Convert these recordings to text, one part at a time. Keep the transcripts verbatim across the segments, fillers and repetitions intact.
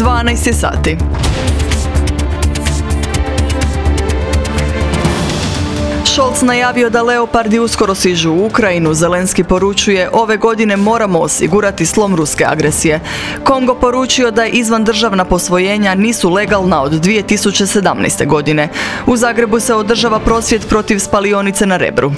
dvanaest je sati. Scholz najavio da leopardi uskoro stižu u Ukrajinu. Zelenski poručuje, ove godine moramo osigurati slom ruske agresije. Kongo poručio da izvan državna posvojenja nisu legalna od dvije tisuće sedamnaeste. godine. U Zagrebu se održava prosvjed protiv spalionice na Rebru.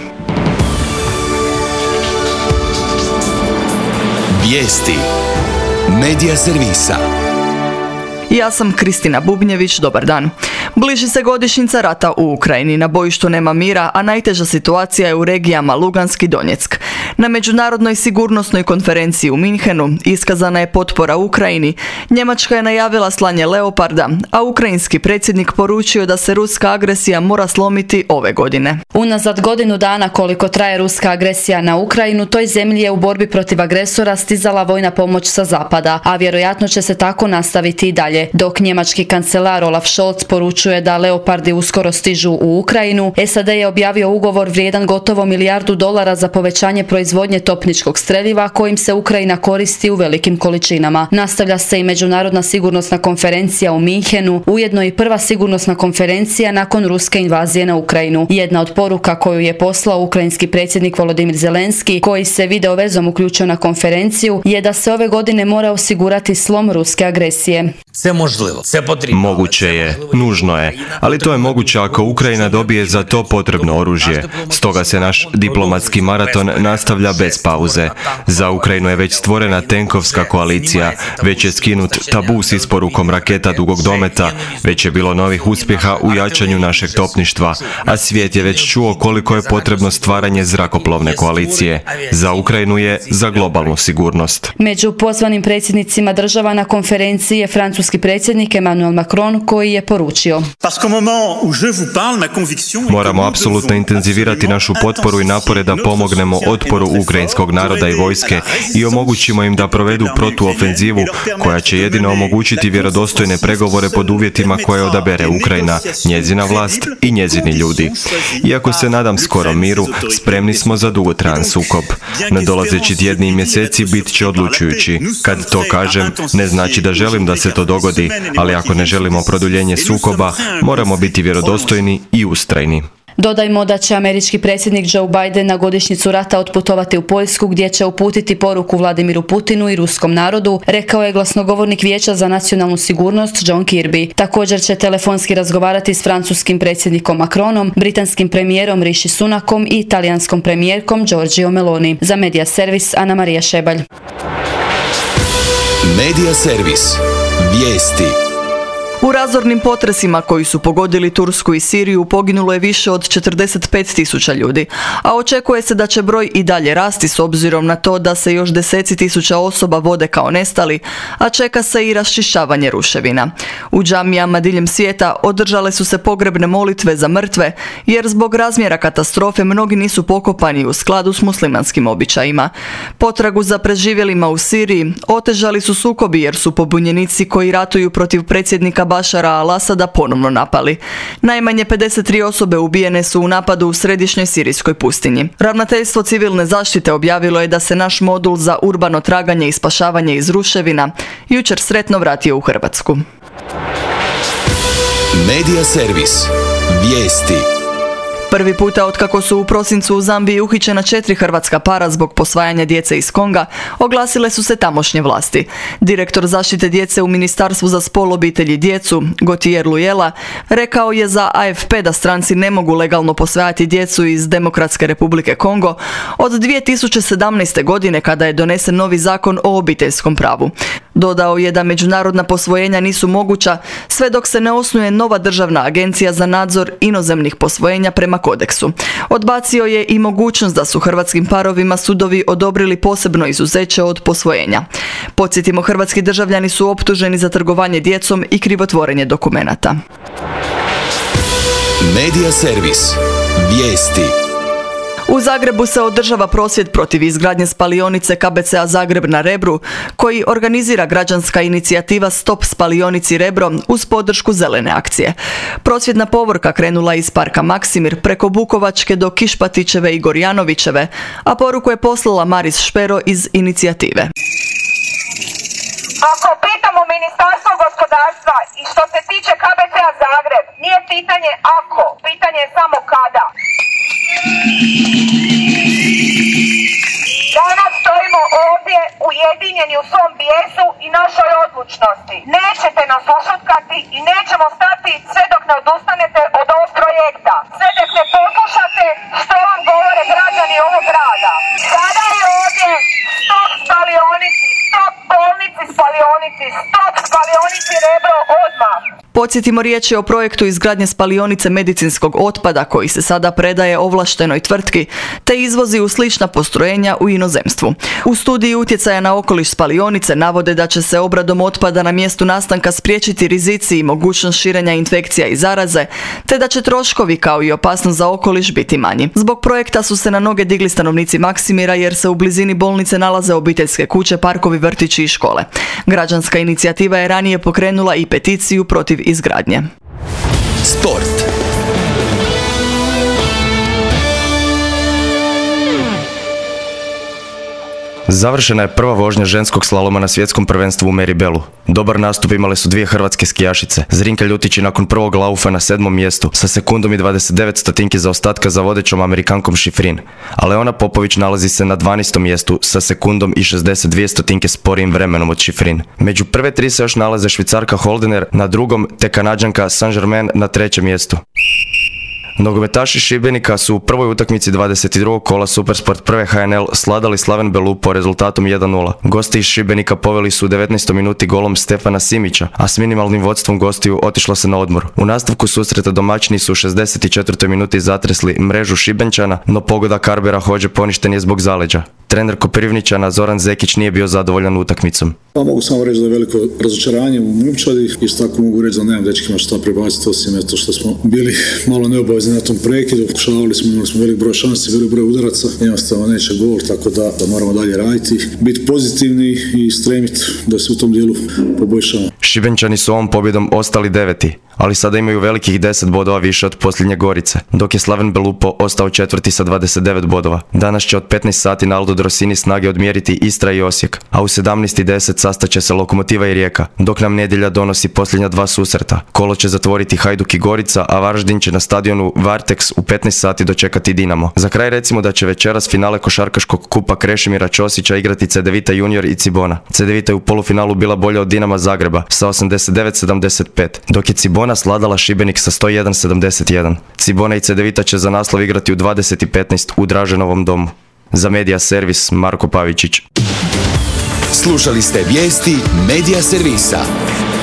Vijesti Medija servisa. Ja sam Kristina Bubnjević, dobar dan. Bliži se godišnjica rata u Ukrajini, na bojištu nema mira, a najteža situacija je u regijama Lugansk i Donjeck. Na međunarodnoj sigurnosnoj konferenciji u Minhenu iskazana je potpora Ukrajini, Njemačka je najavila slanje leoparda, a ukrajinski predsjednik poručio da se ruska agresija mora slomiti ove godine. Unazad godinu dana koliko traje ruska agresija na Ukrajinu, toj zemlji je u borbi protiv agresora stizala vojna pomoć sa zapada, a vjerojatno će se tako nastaviti i dalje. Dok njemački kancelar Olaf Scholz poručuje da leopardi uskoro stižu u Ukrajinu, S A D je objavio ugovor vrijedan gotovo milijardu dolara za povećanje proizvodnje topničkog streljiva kojim se Ukrajina koristi u velikim količinama. Nastavlja se i međunarodna sigurnosna konferencija u Minhenu, ujedno i prva sigurnosna konferencija nakon ruske invazije na Ukrajinu. Jedna od poruka koju je poslao ukrajinski predsjednik Volodymyr Zelenski, koji se video vezom uključio na konferenciju, je da se ove godine mora osigurati slom ruske agresije. Moguće je, nužno je, ali to je moguće ako Ukrajina dobije za to potrebno oružje. Stoga se naš diplomatski maraton nastavlja bez pauze. Za Ukrajinu je već stvorena tenkovska koalicija, već je skinut tabu s isporukom raketa dugog dometa, već je bilo novih uspjeha u jačanju našeg topništva, a svijet je već čuo koliko je potrebno stvaranje zrakoplovne koalicije. Za Ukrajinu je za globalnu sigurnost. Među pozvanim predsjednicima država na konferenciji je francuski predsjednik Emmanuel Macron, koji je poručio: Moramo apsolutno intenzivirati našu potporu i napore da pomognemo otporu ukrajinskog naroda i vojske i omogućimo im da provedu protuofenzivu koja će jedino omogućiti vjerodostojne pregovore pod uvjetima koje odabere Ukrajina, njezina vlast i njezini ljudi. Iako se nadam skorom miru, spremni smo za dugotrajan sukob. Nadolazeći tjedni i mjeseci bit će odlučujući. Kad to kažem, ne znači da želim da se to dogodi, ali ako ne želimo produljenje sukoba, moramo biti vjerodostojni i ustrajni. Dodajmo da će američki predsjednik Joe Biden na godišnjicu rata otputovati u Poljsku, gdje će uputiti poruku Vladimiru Putinu i ruskom narodu, rekao je glasnogovornik Vijeća za nacionalnu sigurnost John Kirby. Također će telefonski razgovarati s francuskim predsjednikom Macronom, britanskim premijerom Rishi Sunakom i italijanskom premijerkom Giorgio Meloni. Za Medija servis Ana Marija Šebalj. Medija servis. Vijesti. U razornim potresima koji su pogodili Tursku i Siriju poginulo je više od četrdeset pet tisuća ljudi, a očekuje se da će broj i dalje rasti s obzirom na to da se još deseci tisuća osoba vode kao nestali, a čeka se i raščišćavanje ruševina. U džamijama diljem svijeta održale su se pogrebne molitve za mrtve, jer zbog razmjera katastrofe mnogi nisu pokopani u skladu s muslimanskim običajima. Potragu za preživjelima u Siriji otežali su sukobi jer su pobunjenici koji ratuju protiv predsjednika Bašara al-Asada ponovno napali. Najmanje pedeset tri osobe ubijene su u napadu u središnjoj sirijskoj pustinji. Ravnateljstvo civilne zaštite objavilo je da se naš modul za urbano traganje i spašavanje iz ruševina jučer sretno vratio u Hrvatsku. Medija servis. Vijesti. Prvi puta otkako su u prosincu u Zambiji uhićena četiri hrvatska para zbog posvajanja djece iz Konga, oglasile su se tamošnje vlasti. Direktor zaštite djece u Ministarstvu za spol, obitelj i djecu, Gautier Lujela, rekao je za A F P da stranci ne mogu legalno posvajati djecu iz Demokratske Republike Kongo od dvije tisuće sedamnaeste. godine kada je donesen novi zakon o obiteljskom pravu. Dodao je da međunarodna posvojenja nisu moguća sve dok se ne osnuje nova državna agencija za nadzor inozemnih posvojenja prema kodeksu. Odbacio je i mogućnost da su hrvatskim parovima sudovi odobrili posebno izuzeće od posvojenja. Podsjetimo, hrvatski državljani su optuženi za trgovanje djecom i krivotvorenje dokumenata. Medija servis. Vijesti. U Zagrebu se održava prosvjed protiv izgradnje spalionice K B C-a Zagreb na Rebru, koji organizira građanska inicijativa Stop spalionici Rebro uz podršku Zelene akcije. Prosvjedna povorka krenula iz parka Maksimir preko Bukovačke do Kišpatićeve i Gorjanovićeve, a poruku je poslala Maris Špero iz inicijative. Ako pitamo Ministarstvo gospodarstva gospodarstva i što se tiče K B C-a Zagreb, nije pitanje ako, pitanje je samo kada. Danas stojimo ovdje ujedinjeni u svom bijesu i našoj odlučnosti. Nećete nas ušutkati i nećemo stati sve dok ne odustanete od ovog projekta. Sve dok ne poslušate što vam govore građani ovog grada. Sada je ovdje stop spalionici, stop bolnici spalionici, stop spalionici Rebro odmah. Podsjetimo, riječ je o projektu izgradnje spalionice medicinskog otpada koji se sada predaje ovlaštenoj tvrtki te izvozi u slična postrojenja u inozemstvu. U studiji utjecaja na okoliš spalionice navode da će se obradom otpada na mjestu nastanka spriječiti rizici i mogućnost širenja infekcija i zaraze, te da će troškovi kao i opasnost za okoliš biti manji. Zbog projekta su se na noge digli stanovnici Maksimira jer se u blizini bolnice nalaze obiteljske kuće, parkovi, vrtići i škole. Građanska inicijativa je ranije pokrenula i peticiju protiv izgradnje. Sport. Završena je prva vožnja ženskog slaloma na svjetskom prvenstvu u Meribelu. Dobar nastup imale su dvije hrvatske skijašice. Zrinka Ljutić je nakon prvog laufa na sedmom mjestu sa sekundom i dvadeset devet stotinki zaostatka za vodećom Amerikankom Šifrin. A Leona Popović nalazi se na dvanaestom mjestu sa sekundom i šezdeset dvije stotinke sporijim vremenom od Šifrin. Među prve tri se još nalaze Švicarka Holdener na drugom te Kanađanka Saint-Germain na trećem mjestu. Nogometaši Šibenika su u prvoj utakmici dvadeset drugog kola Supersport prve H N L sladali Slaven Belupo rezultatom jedan nula. Gosti iz Šibenika poveli su u devetnaestoj minuti golom Stefana Simića, a s minimalnim vodstvom gostiju otišlo se na odmor. U nastavku susreta domaćini su u šezdeset četvrtoj minuti zatresli mrežu Šibenčana, no pogodak Karbera Hođe poništen je zbog zaleđa. Trener Koprivničana Zoran Zekić nije bio zadovoljan utakmicom. Pa mogu samo reći da je veliko razočaranje u momčadi. Isto tako mogu reći da nemam dečkima šta prebaciti, osim eto što smo bili malo neobavezni na tom prekidu. Pokušavali smo, imali smo velik broj šansi, velik broj udaraca. Jednostavno neće gol, tako da, da moramo dalje raditi, biti pozitivni i stremiti da se u tom dijelu poboljšamo. Šibenčani su ovom pobjedom ostali deveti, ali sada imaju velikih deset bodova više od posljednje Gorice, dok je Slaven Belupo ostao četvrti sa dvadeset devet bodova. Danas će od petnaest sati na Aldo Drosini snage odmjeriti Istra i Osijek, a u sedamnaest i deset sastaće se Lokomotiva i Rijeka, dok nam nedjelja donosi posljednja dva susreta. Kolo će zatvoriti Hajduk i Gorica, a Varaždin će na stadionu Varteks u petnaest sati dočekati Dinamo. Za kraj recimo da će večeras finale košarkaškog kupa Krešimira Ćosića igrati Cedevita Junior i Cibona. Cedevita je u polufinalu bila bolja od Dinama Zagreba sa osamdeset devet sedamdeset pet, dok je Cibona sladala Šibenik sa sto jedan sedamdeset jedan. Cibona i Cedevita će za naslov igrati u dvadeset i petnaest u Draženovom domu. Za Medija Servis Marko Pavičić. Slušali ste vijesti Medija Servisa.